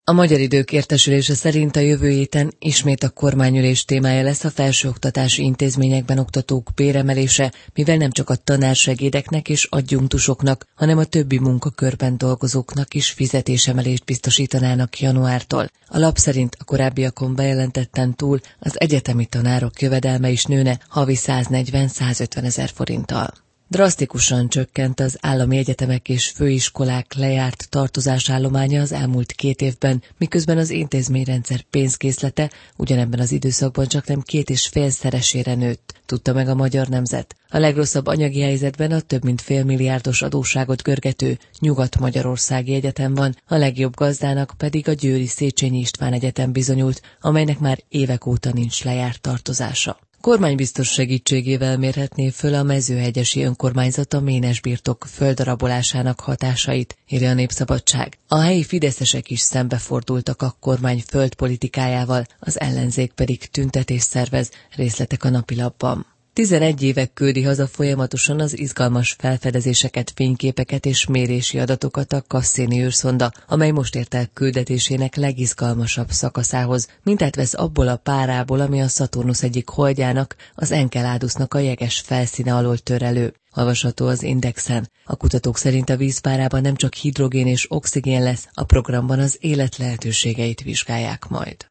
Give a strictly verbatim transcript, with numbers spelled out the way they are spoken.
A Magyar Idők Értesülése szerint a jövő héten ismét a kormányülés témája lesz a felsőoktatási intézményekben oktatók béremelése, mivel nem csak a tanársegédeknek és adjunktusoknak, hanem a többi munkakörben dolgozóknak is fizetésemelést biztosítanának januártól. A lap szerint a korábbiakon bejelentetten túl az egyetemi tanárok jövedelme is nőne havi száznegyven-százötven ezer forinttal. Drasztikusan csökkent az állami egyetemek és főiskolák lejárt tartozásállománya az elmúlt két évben, miközben az intézményrendszer pénzkészlete ugyanebben az időszakban csaknem két és félszeresére nőtt, tudta meg a Magyar Nemzet. A legrosszabb anyagi helyzetben a több mint félmilliárdos adósságot görgető Nyugat-Magyarországi Egyetem van, a legjobb gazdának pedig a győri Széchenyi István Egyetem bizonyult, amelynek már évek óta nincs lejárt tartozása. Kormánybiztos segítségével mérhetné föl a mezőhegyesi önkormányzat a ménesbirtok földdarabolásának hatásait, írja a Népszabadság. A helyi fideszesek is szembefordultak a kormány földpolitikájával, az ellenzék pedig tüntetést szervez, részletek a napilapban. tizenegy évek küldi haza folyamatosan az izgalmas felfedezéseket, fényképeket és mérési adatokat a Cassini űrszonda, amely most ért el küldetésének legizgalmasabb szakaszához, mintát vesz abból a párából, ami a Szaturnusz egyik holdjának, az Enceladusnak a jeges felszíne alól tör elő. Olvasható az Indexen. A kutatók szerint a vízpárában nem csak hidrogén és oxigén lesz, a programban az élet lehetőségeit vizsgálják majd.